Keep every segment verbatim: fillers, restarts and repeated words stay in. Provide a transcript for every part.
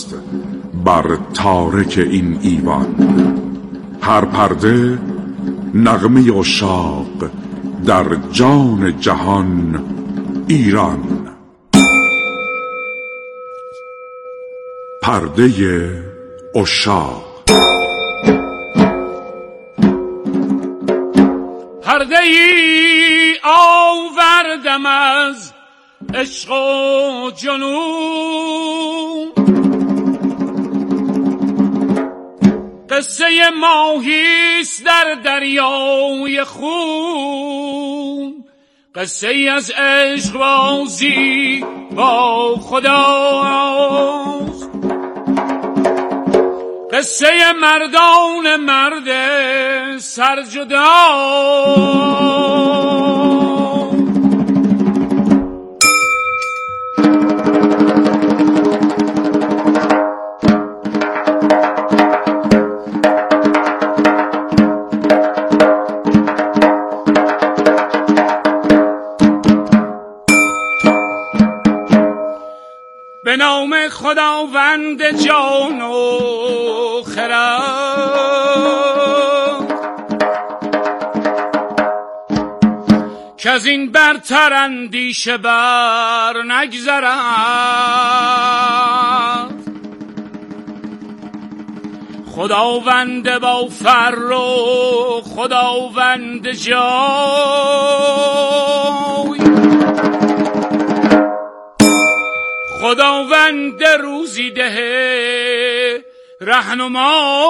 است بر تارک این ایوان. هر پرده نغمه عشاق در جان جهان ایران. پرده عشاق. پرده ای آوردم از عشق و جنون، قصه ماهیست در دریای خون، قصه ای از عشق بازی با خداست، قصه مردان مرد سرجدا. به نام خداوند جان و خرد که از این برتر اندیشه بر نگذرد، خداوند با فر و خداوند جای، خداوند روزی ده رهنما.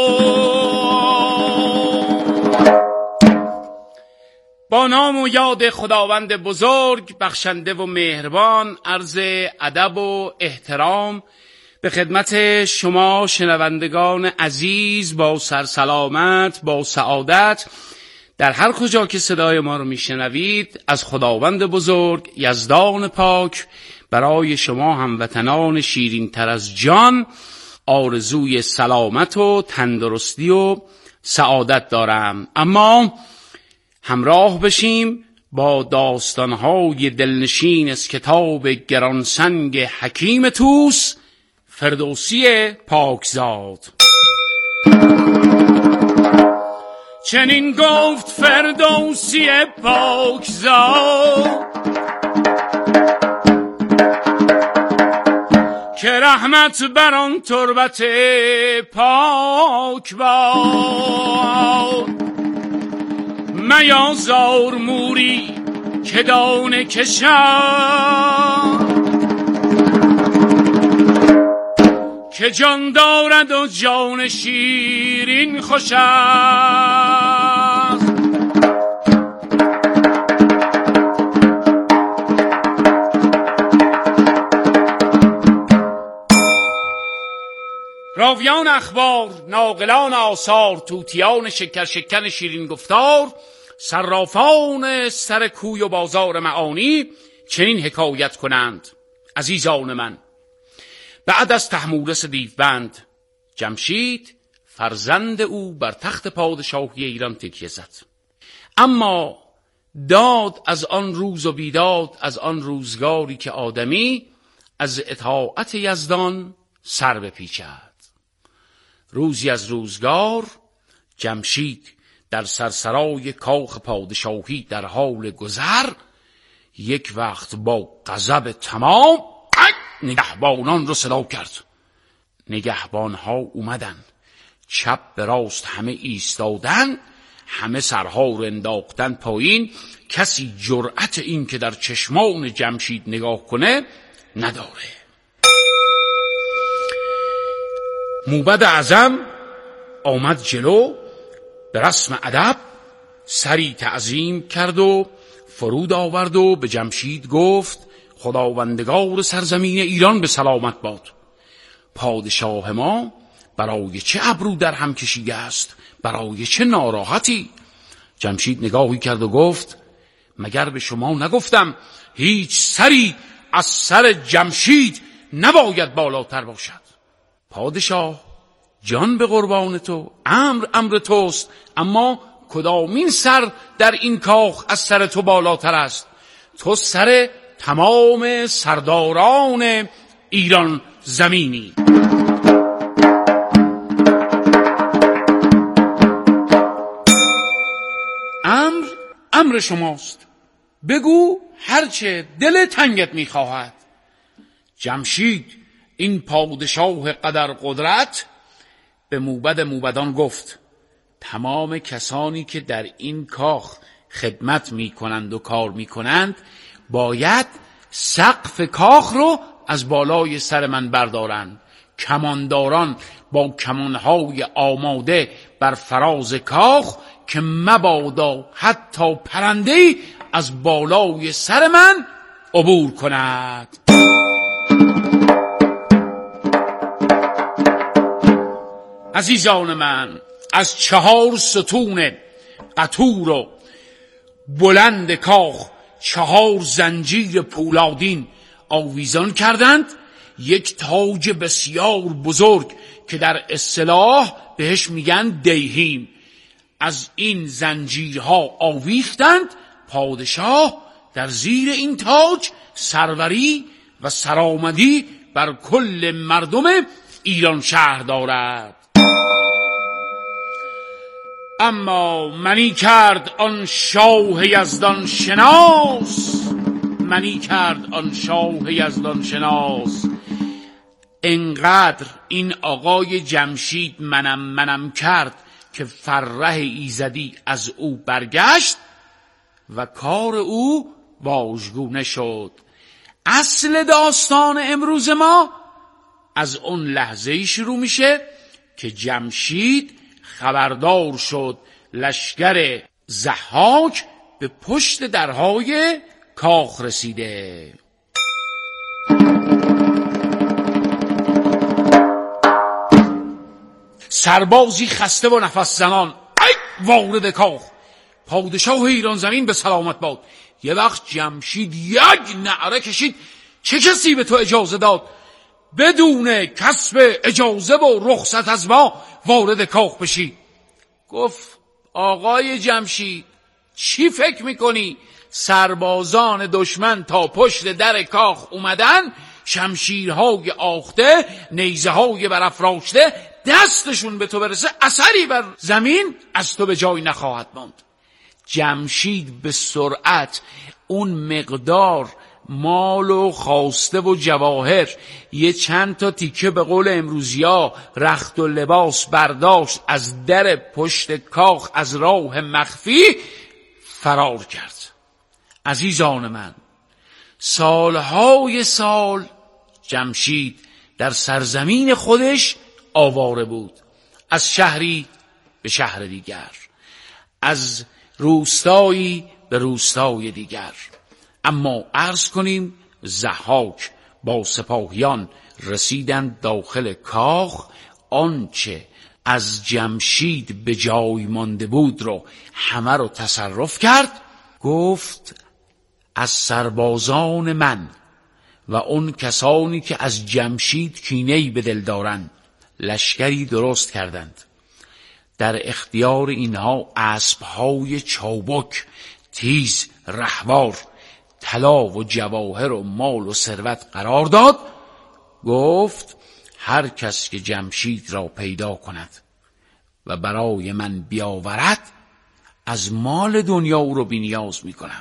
با نام و یاد خداوند بزرگ بخشنده و مهربان، عرض ادب و احترام به خدمت شما شنوندگان عزیز، با سرسلامت، با سعادت در هر کجا که صدای ما رو میشنوید. از خداوند بزرگ یزدان پاک برای شما هموطنان شیرین تر از جان آرزوی سلامت و تندرستی و سعادت دارم. اما همراه بشیم با داستانهای دلنشین از کتاب گرانسنگ حکیم طوس، فردوسی پاکزاد. چنین گفت فردوسی پاکزاد که رحمت بر آن تربت پاک باد. میازار موری که دانه کشد، که جان دارد و جان شیرین خوش است. راویان اخبار، ناقلان آثار، طوطیان شکر شکن شیرین گفتار، صرافان سر کوی و بازار معانی چنین حکایت کنند: عزیزان من، بعد از طهمورث دیوبند، جمشید فرزند او بر تخت پادشاهی ایران تکیه زد. اما داد از آن روز و بیداد از آن روزگاری که آدمی از اطاعت یزدان سر بپیچد. روزی از روزگار جمشید در سرسرای کاخ پادشاهی در حال گذر، یک وقت با غضب تمام نگهبانان رو صدا کرد. نگهبانها اومدن، چپ به راست همه ایستادن، همه سرها رو انداختن پایین. کسی جرأت این که در چشمان جمشید نگاه کنه نداره. موبد اعظم آمد جلو، به رسم ادب سری تعظیم کرد و فرود آورد و به جمشید گفت: خداوندگار سرزمین ایران به سلامت باد. پادشاه ما برای چه ابرو در هم کشیده است؟ برای چه ناراحتی؟ جمشید نگاهی کرد و گفت: مگر به شما نگفتم هیچ سری از سر جمشید نباید بالاتر باشد؟ پادشاه، جان به قربان تو، امر امر توست، اما کدامین سر در این کاخ از سر تو بالاتر است؟ تو سر تمام سرداران ایران زمینی. امر امر شماست، بگو هرچه دل تنگت میخواهد. جمشید این پادشاه قدر قدرت به موبد موبدان گفت تمام کسانی که در این کاخ خدمت میکنند و کار میکنند باید سقف کاخ رو از بالای سر من بردارند. کمانداران با کمانهای آماده بر فراز کاخ که مبادا حتی پرنده‌ای از بالای سر من عبور کند. عزیزان من، از چهار ستون قطور و بلند کاخ چهار زنجیر پولادین آویزان کردند. یک تاج بسیار بزرگ که در اصطلاح بهش میگن دیهیم از این زنجیرها آویختند. پادشاه در زیر این تاج سروری و سرآمدی بر کل مردم ایران شهر دارد. اما منی کرد آن شاه یزدان شناس، منی کرد آن شاه یزدان شناس. انقدر این آقای جمشید منم منم کرد که فرح ایزدی از او برگشت و کار او واژگونه شد. اصل داستان امروز ما از اون لحظه‌ای شروع میشه که جمشید خبردار شد لشکر ضحاک به پشت درهای کاخ رسیده. سربازی خسته و نفس زنان ای وارد کاخ. پادشاه ایران زمین به سلامت باد. یه وقت جمشید یک نعره کشید چه کسی به تو اجازه داد بدون کسب اجازه و رخصت از ما وارد کاخ بشی؟ گفت آقای جمشید چی فکر میکنی؟ سربازان دشمن تا پشت در کاخ اومدن، شمشیرهای آخته، نیزه‌های برافراشته، دستشون به تو برسه اثری بر زمین از تو به جای نخواهد ماند. جمشید به سرعت اون مقدار مال و خواسته و جواهر، یه چند تا تیکه به قول امروزیا رخت و لباس برداشت، از در پشت کاخ از راه مخفی فرار کرد. عزیزان من، سالهای سال جمشید در سرزمین خودش آواره بود، از شهری به شهر دیگر، از روستایی به روستای دیگر. اما عرض کنیم ضحاک با سپاهیان رسیدند داخل کاخ. آنچه از جمشید به جای مانده بود رو همه رو تصرف کرد. گفت از سربازان من و اون کسانی که از جمشید کینه‌ای به دل دارند لشکری درست کردند. در اختیار اینها اسب‌های چابک، تیز، رهوار، طلا و جواهر و مال و ثروت قرار داد. گفت هر کس که جمشید را پیدا کند و برای من بیاورد از مال دنیا او رو بی‌نیاز میکنم.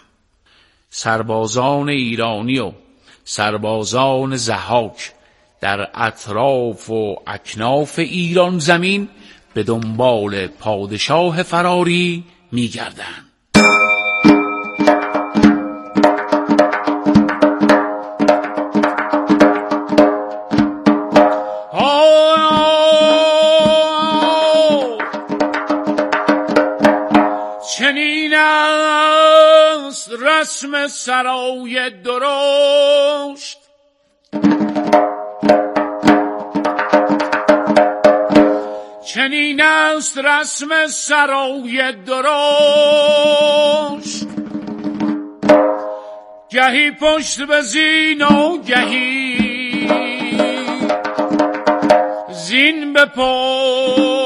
سربازان ایرانی و سربازان ضحاک در اطراف و اکناف ایران زمین به دنبال پادشاه فراری میگردند. چنین است رسم سرای درشت، چنین است رسم سرای درشت. گهی پشت به زین و گهی زین به پشت.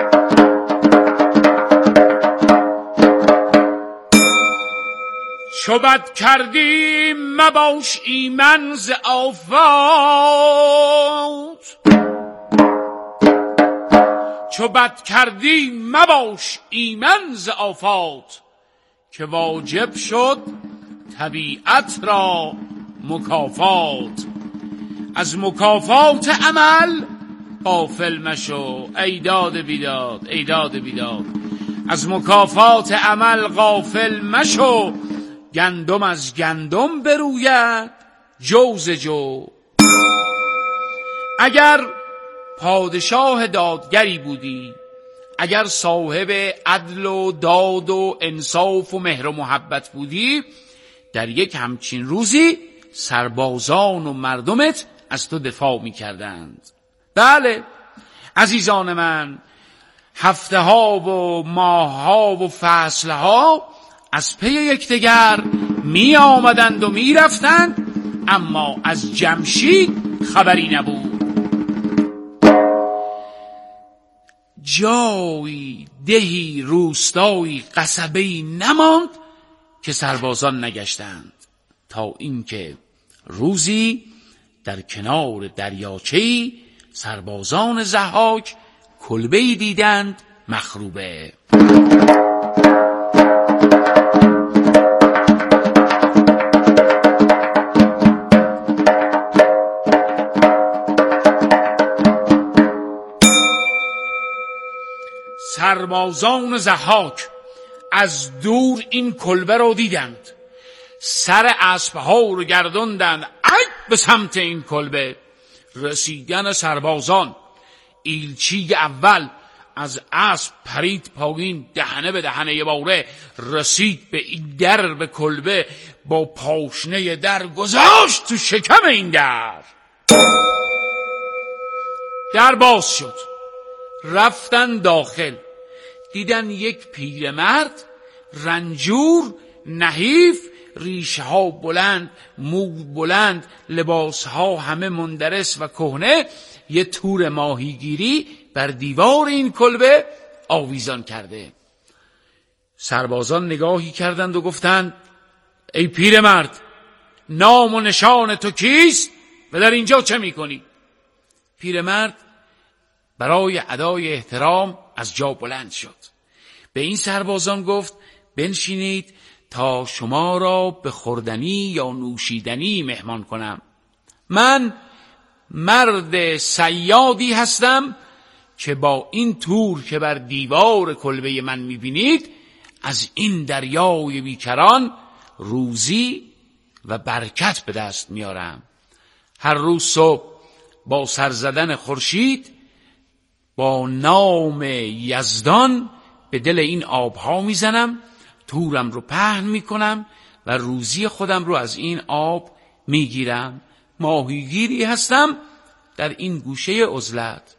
چو چو بد کردی مباش ایمن ز آفات، چو بد کردی مباش ایمن ز آفات، که واجب شد طبیعت را مکافات. از مکافات عمل غافل مشو ای داد بیداد، ای داد بیداد. از مکافات عمل غافل مشو، گندم از گندم بروید جو ز جو. اگر پادشاه دادگری بودی، اگر صاحب عدل و داد و انصاف و مهر و محبت بودی، در یک همچین روزی سربازان و مردمت از تو دفاع می کردند. بله عزیزان من، هفته ها و ماه ها و فصل ها از پی یکدیگر می آمدند و می رفتند، اما از جمشید خبری نبود. جایی، دهی، روستایی، قصبه‌ای نماند که سربازان نگشتند، تا اینکه روزی در کنار دریاچه‌ای سربازان ضحاک کلبه‌ای دیدند مخروبه. سربازان ضحاک از دور این کلبه رو دیدند، سر اسبها رو گردوندند ای به سمت این کلبه. رسیدن سربازان، ایلچی اول از اسب پرید پایین، دهنه به دهنه یه باره رسید به این در به کلبه، با پاشنه در گذاشت تو شکم این در. در باز شد، رفتن داخل، دیدن یک پیرمرد رنجور، نحیف، ریشه ها بلند، مو بلند، لباس ها همه مندرس و کهنه، یه تور ماهیگیری بر دیوار این کلبه آویزان کرده. سربازان نگاهی کردند و گفتند ای پیرمرد، نام و نشان تو کیست و در اینجا چه میکنی؟ پیرمرد برای ادای احترام از جا بلند شد، به این سربازان گفت بنشینید تا شما را به خوردنی یا نوشیدنی مهمان کنم. من مرد صیادی هستم که با این تور که بر دیوار کلبه من میبینید از این دریای بیکران روزی و برکت به دست میارم. هر روز صبح با سر زدن خورشید با نام یزدان به دل این آبها میزنم، تورم رو پهن میکنم و روزی خودم رو از این آب میگیرم. ماهیگیری هستم در این گوشه عزلت.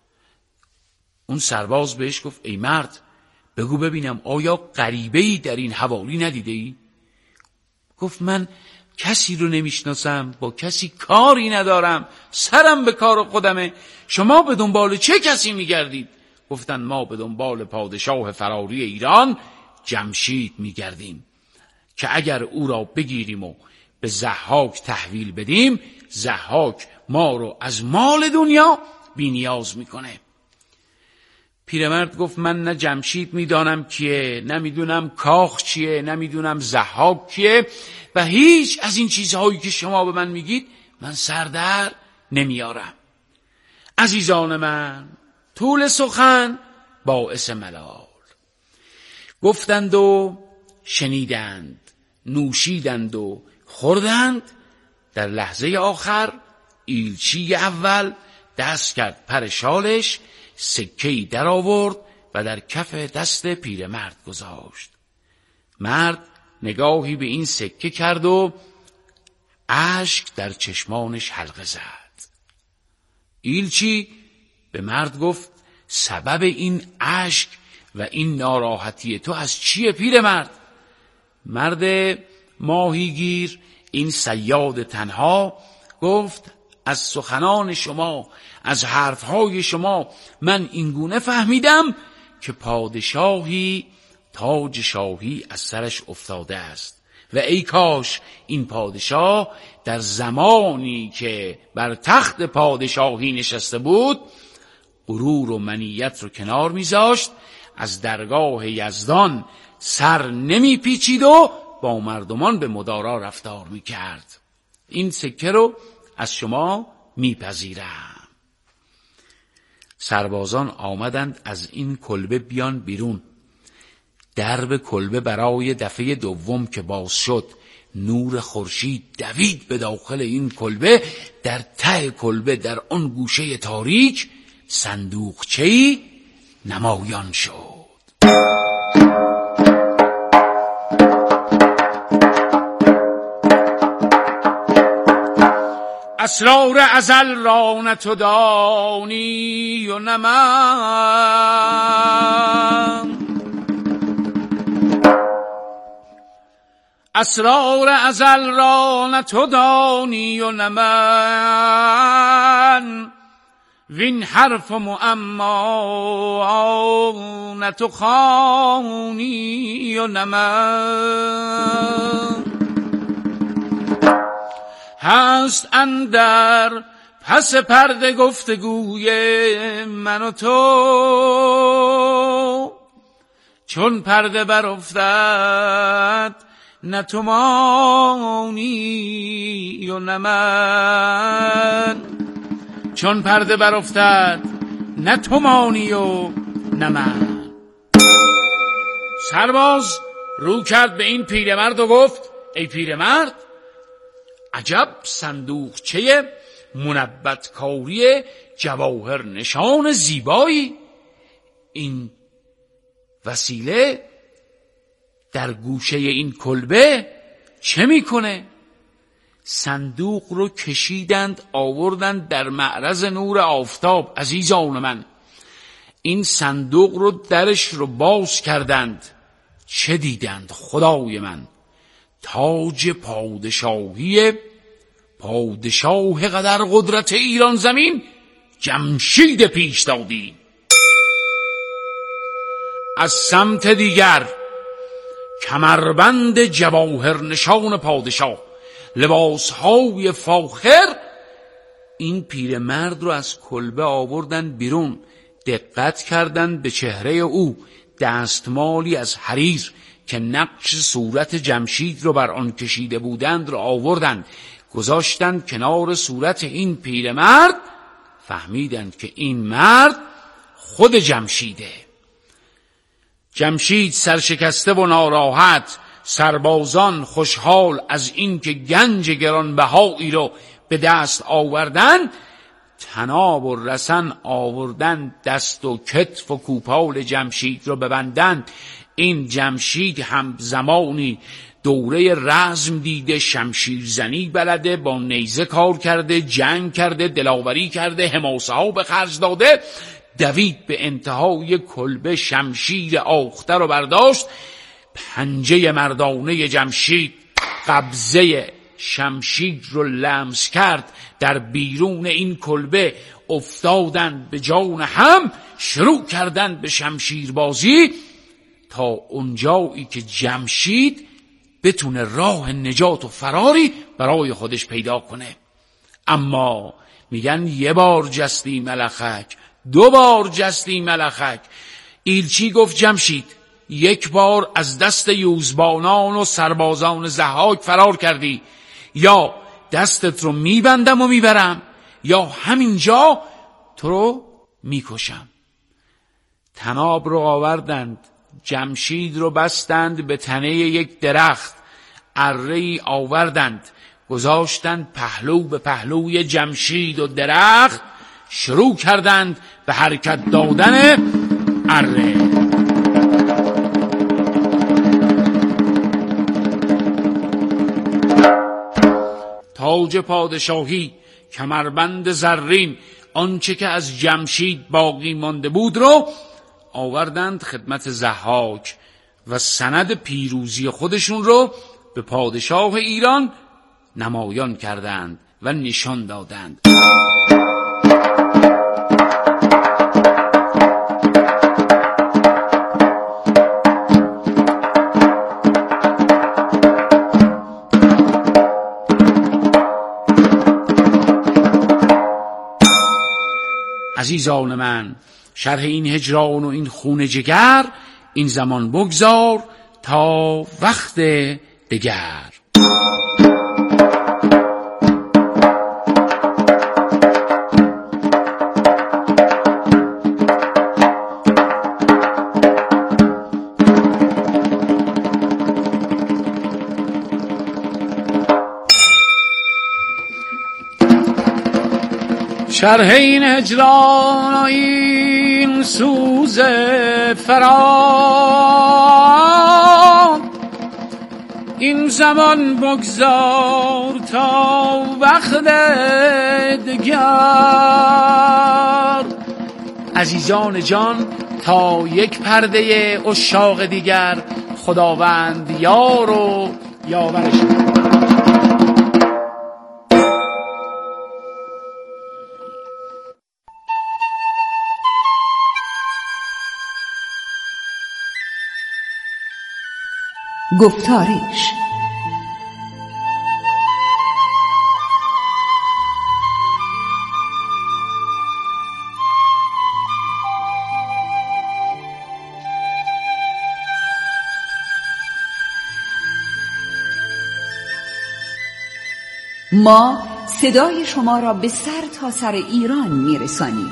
اون سرباز بهش گفت ای مرد، بگو ببینم آیا غریبه‌ای در این حوالی ندیده‌ای؟ گفت من کسی رو نمیشناسم، با کسی کاری ندارم، سرم به کار خودمه. شما به دنبال چه کسی میگردید؟ گفتن ما به دنبال پادشاه فراری ایران جمشید میگردیم که اگر او را بگیریم و به ضحاک تحویل بدیم، ضحاک ما رو از مال دنیا بی نیاز میکنه. پیرمرد گفت من نه جمشید میدانم کیه، نمیدونم کاخ چیه، نمیدونم ضحاک کیه و هیچ از این چیزهایی که شما به من میگید من سردر نمیارم. عزیزان من، طول سخن باعث ملال. گفتند و شنیدند، نوشیدند و خوردند. در لحظه آخر ایلچی اول دست کرد پر شالش، سکه‌ای در آورد و در کف دست پیرمرد گذاشت. مرد نگاهی به این سکه کرد و اشک در چشمانش حلقه زد. ایلچی به مرد گفت سبب این اشک و این ناراحتی تو از چیه پیرمرد؟ مرد ماهیگیر، این صیاد تنها، گفت از سخنان شما، از حرفهای شما من اینگونه فهمیدم که پادشاهی تاج شاهی از سرش افتاده است و ای کاش این پادشاه در زمانی که بر تخت پادشاهی نشسته بود غرور و منیت رو کنار میذاشت، از درگاه یزدان سر نمی پیچید و با مردمان به مدارا رفتار میکرد. این سکه رو از شما میپذیرم. سربازان آمدند از این کلبه بیان بیرون. درب کلبه برای دفعه دوم که باز شد، نور خورشید دوید به داخل این کلبه. در ته کلبه در آن گوشه تاریک صندوقچه‌ای نمایان شد. اسرار ازل را نه تو دانی و نه من، اسرار ازل را نه تو دانی و نه من، وین حرف معما نه تو خوانی و نه من. هست اندر پس پرده گفتگوی من و تو، چون پرده برافتد نه تو مانی و نه من، چون پرده برافتد نه تو مانی و نه من. سرباز رو کرد به این پیرمرد و گفت ای پیرمرد، عجب صندوقچه منبتکاری جواهر نشان زیبایی، این وسیله در گوشه این کلبه چه میکنه؟ صندوق رو کشیدند آوردند در معرض نور آفتاب. عزیزان من، این صندوق رو درش رو باز کردند. چه دیدند خدای من؟ تاج پادشاهی پادشاه قدر قدرت ایران زمین جمشید پیشدادی. از سمت دیگر کمربند جواهر نشان پادشاه، لباسهای فاخر. این پیرمرد رو از کلبه آوردن بیرون، دقت کردند به چهره او. دستمالی از حریر که نقش صورت جمشید رو بر آن کشیده بودند رو آوردند، گذاشتند کنار صورت این پیرمرد. فهمیدند که این مرد خود جمشیده. جمشید سرشکسته و ناراحت، سربازان خوشحال از این که گنج گرانبهایی رو به دست آوردن، طناب و رسن آوردن دست و کتف و کوپال جمشید رو ببندند. این جمشید هم زمانی دوره رزم دیده، شمشیرزنی بلده، با نیزه کار کرده، جنگ کرده، دلاوری کرده، حماسه ها به خرج داده. دوید به انتهای کلبه، شمشیر آخته رو برداشت، پنجه مردانه جمشید قبضه شمشیر رو لمس کرد. در بیرون این کلبه افتادند به جان هم، شروع کردند به شمشیر بازی تا اونجایی که جمشید بتونه راه نجات و فراری برای خودش پیدا کنه. اما میگن یه بار جستی ملخک، دو بار جستی ملخک. ایلچی گفت جمشید، یک بار از دست یوزبانان و سربازان ضحاک فرار کردی، یا دستت رو میبندم و میبرم، یا همینجا تو رو میکشم. طناب رو آوردند، جمشید رو بستند به تنه یک درخت، اره‌ای آوردند گذاشتند پهلو به پهلوی جمشید و درخت، شروع کردند به حرکت دادن اره. تاج پادشاهی، کمربند زرین، آنچه که از جمشید باقی مانده بود رو آوردند خدمت ضحاک و سند پیروزی خودشون رو به پادشاه ایران نمایان کردند و نشان دادند. عزیزان من، شرح این هجران و این خون جگر، این زمان بگذار تا وقت دگر. شرح این هجران و این سوز فراق، این زمان بگذار تا وقت دگر. عزیزان جان، تا یک پرده عشاق دیگر، خداوند یار و یاورش. گفتارش. ما صدای شما را به سر تا سر ایران میرسانیم.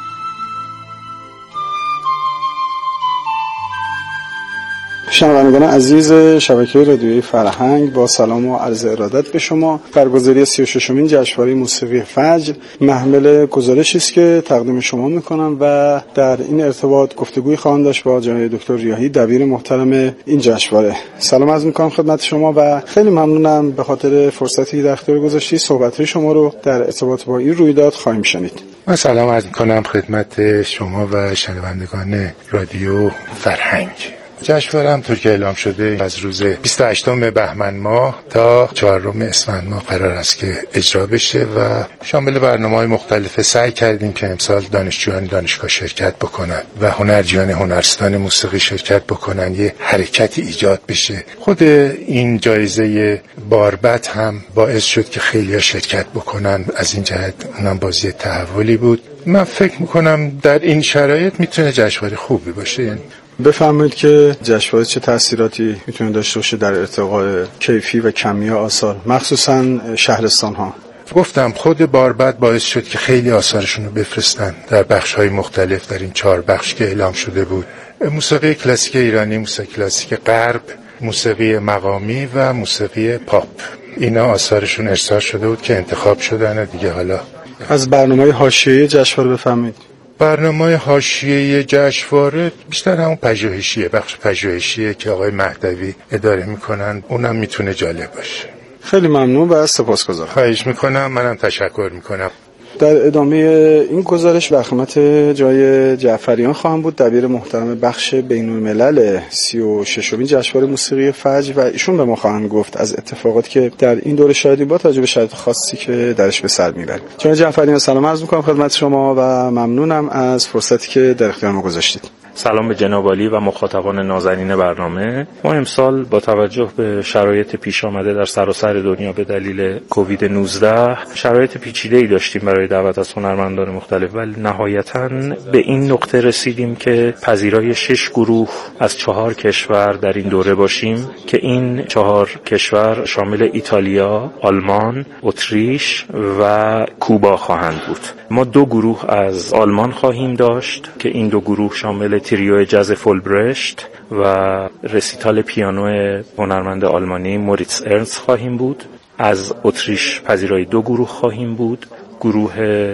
شنوندگان عزیز شبکه رادیویی فرهنگ، با سلام و عرض ارادت به شما. برگزاری سی و ششمین جشنواره موسیقی فجر محمل گزارشی است که تقدیم شما میکنم و در این ارتباط گفتگوی خواهم داشت با جناب دکتر ریاحی، دبیر محترم این جشنواره. سلام عرض میکنم خدمت شما و خیلی ممنونم به خاطر فرصتی در اختیار گذاشتی. صحبت‌های شما رو در ارتباط با این رویداد خواهیم شنید. من سلام عرض میکنم خدمت شما و شنوندگان رادیو فرهنگ. جشنواره همطور که اعلام شده از روز بیست و هشتم بهمن ماه تا چهارم اسفند ماه قرار است که اجرا بشه و شامل برنامه‌های مختلف. سعی کردیم که امسال دانشجویان دانشگاه شرکت بکنن و هنرجویان هنرستان موسیقی شرکت بکنن، یه حرکتی ایجاد بشه. خود این جایزه باربد هم باعث شد که خیلی‌ها شرکت بکنن. از این جهت اونم بازی تحولی بود. من فکر میکنم در این شرایط میتونه جشنواره خوبی باشه. یعنی بفرمایید که جشنواره چه تأثیراتی میتونه داشته باشه در ارتقاء کیفی و کمی آثار، مخصوصا شهرستان ها؟ گفتم خود باربد باعث شد که خیلی آثارشون رو بفرستن در بخش‌های مختلف. در این چهار بخش که اعلام شده بود: موسیقی کلاسیک ایرانی، موسیقی کلاسیک غرب، موسیقی مقامی و موسیقی پاپ. اینا آثارشون ارسال شده بود که انتخاب شدن و دیگه. حالا از برنامه‌های حاشیه‌ای جشنواره بفرمایید. برنامه حاشیه‌ای جشنواره بیشتر همون پژوهشیه، بخش پژوهشیه که آقای مهدوی اداره میکنن. اونم میتونه جالب باشه. خیلی ممنون و سپاسگزارم. خواهش میکنم. منم تشکر میکنم. در ادامه این گزارش به خدمت جای جعفریان خواهم بود، دبیر محترم بخش بین‌الملل سی و ششمین جشنواره موسیقی فجر، و ایشون به ما خواهند گفت از اتفاقاتی که در این دوره شاهدیم با توجه به شرایط خاصی که درش به سر میبریم. جناب جعفریان سلام عرض میکنم خدمت شما و ممنونم از فرصتی که در اختیار ما گذاشتید. سلام به جناب عالی و مخاطبان نازنین برنامه. ما امسال با توجه به شرایط پیش آمده در سراسر دنیا به دلیل کووید نوزده شرایط پیچیده‌ای داشتیم برای دعوت از هنرمندان مختلف، ولی نهایتاً به این نقطه رسیدیم که پذیرای شش گروه از چهار کشور در این دوره باشیم که این چهار کشور شامل ایتالیا، آلمان، اتریش و کوبا خواهند بود. ما دو گروه از آلمان خواهیم داشت که این دو گروه شامل تریو جاز فولبرشت و رسیتال پیانو هنرمند آلمانی موریتس ارنست خواهیم بود. از اتریش پذیرای دو گروه خواهیم بود: گروه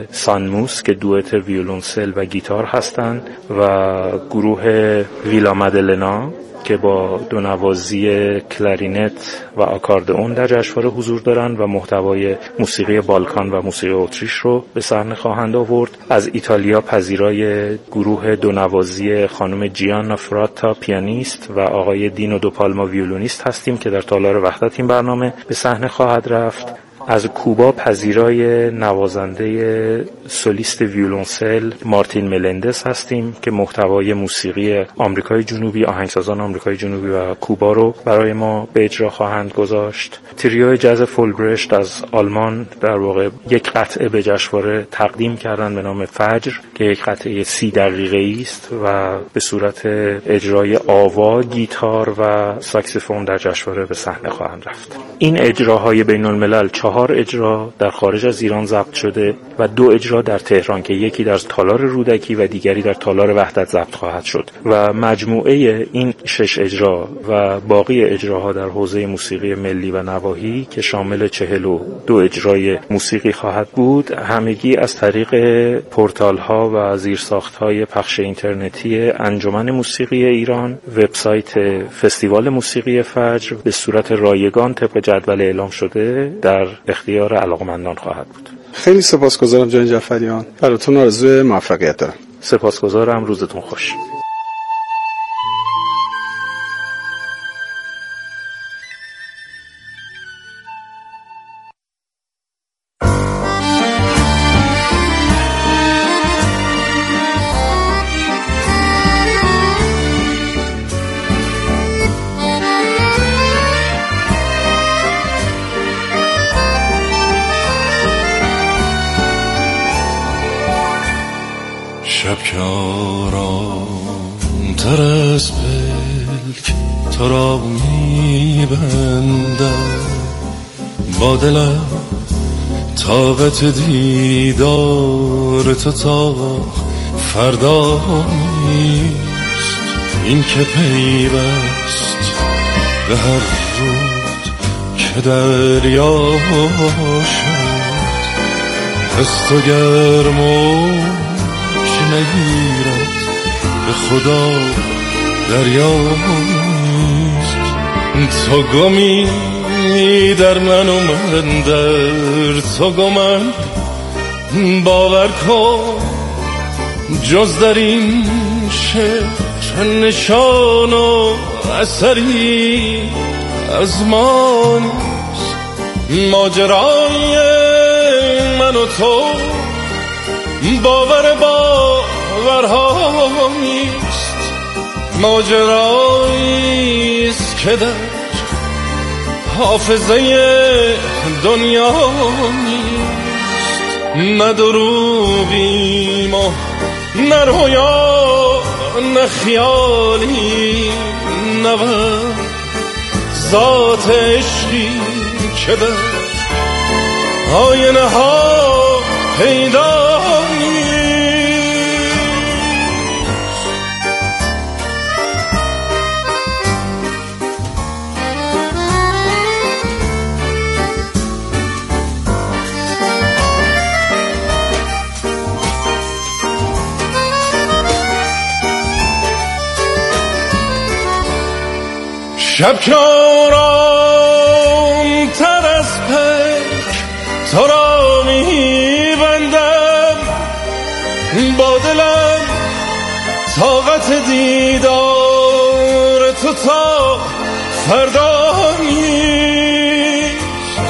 سانموس که دوئت ویولنسل و گیتار هستند و گروه ویلا مدلنا که با دو نوازی کلارینت و آکاردئون در جشنواره حضور دارند و محتوای موسیقی بالکان و موسیقی اتریش رو به صحنه خواهند آورد. از ایتالیا پذیرای گروه دو نوازی خانم جیانا فراتا پیانیست و آقای دینو دو پالما ویولونیست هستیم که در تالار وحدت این برنامه به صحنه خواهد رفت. از کوبا پذیرای نوازنده سولیست ویولونسل مارتین ملندس هستیم که محتوای موسیقی آمریکای جنوبی، آهنگسازان آمریکای جنوبی و کوبا رو برای ما به اجرا خواهند گذاشت. تریوی جاز فولبرشت از آلمان در واقع یک قطعه به جشنواره تقدیم کردن به نام فجر که یک قطعه سی دقیقه‌ای است و به صورت اجرای آوا، گیتار و ساکسیفون در جشنواره به صحنه خواهند رفت. این اجراهای بین الملل چهار اجرا در خارج از ایران ضبط شده و دو اجرا در تهران که یکی در تالار رودکی و دیگری در تالار وحدت ضبط خواهد شد و مجموعه این شش اجرا و باقی اجراها در حوزه موسیقی ملی و نواحی که شامل چهل و دو اجرای موسیقی خواهد بود، همگی از طریق پورتال ها و زیرساخت های پخش اینترنتی انجمن موسیقی ایران، وبسایت فستیوال موسیقی فجر به صورت رایگان طبق جدول اعلام شده در اختیار علاقمندان خواهد بود. خیلی سپاسگزارم جناب جعفریان، براتون آرزوی موفقیت دارم. سپاسگزارم، روزتون خوش. شب که آرام تر از پلک تو را میبندم، با دلم طاقت دیدار تو تا فردا نیست. این که پیوست به هر رود که دریا شد، دست و گرمو نگیرد به خدا دریا نیست. تو گمی در من و من در تو گمم، باور کن جز در این شهر نشان و اثری از ما نیست. ماجرای من و تو باور باورها نیست، ماجراییست که در حافظه دنیا نیست. نه دروغیم و نه رویا نه خیالی، نه ذات عشقی که در آینه ها پیدا شب که آرام تر از پک تو را میبندم، با دلم طاقت دیدار تو تا فردا نیست.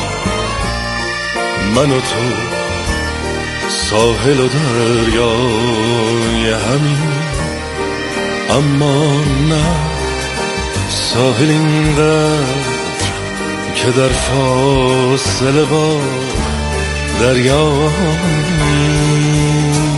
من و تو ساحل و دریای همین، اما نه ساحل اینقدر که در فاصله با دریا نیست.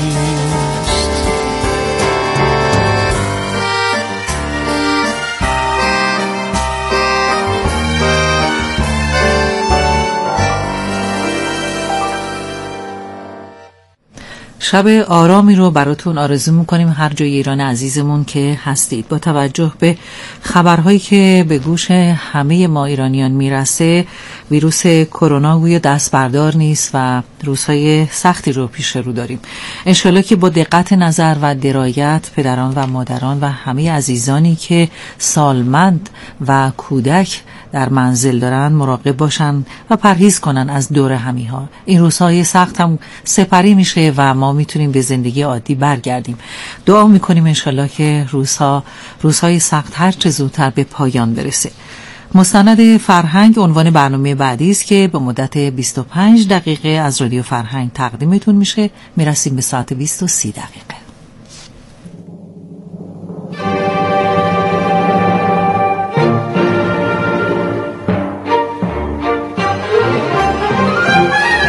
شب آرامی رو براتون آرزو میکنیم هر جای ایران عزیزمون که هستید. با توجه به خبرهایی که به گوش همه ما ایرانیان میرسه، ویروس کرونا گویا دست بردار نیست و روزهای سختی رو پیش رو داریم. انشالله که با دقت نظر و درایت پدران و مادران و همه عزیزانی که سالمند و کودک در منزل دارن مراقب باشن و پرهیز کنن از دور همی ها. این روزهای سخت هم سپری میشه و ما میتونیم به زندگی عادی برگردیم. دعا میکنیم انشالله که روزها روزهای سخت هر چه زودتر به پایان برسه. مستند فرهنگ عنوان برنامه بعدی است که به مدت بیست و پنج دقیقه از رادیو فرهنگ تقدیمتون میشه. میرسیم به ساعت بیست و سی دقیقه.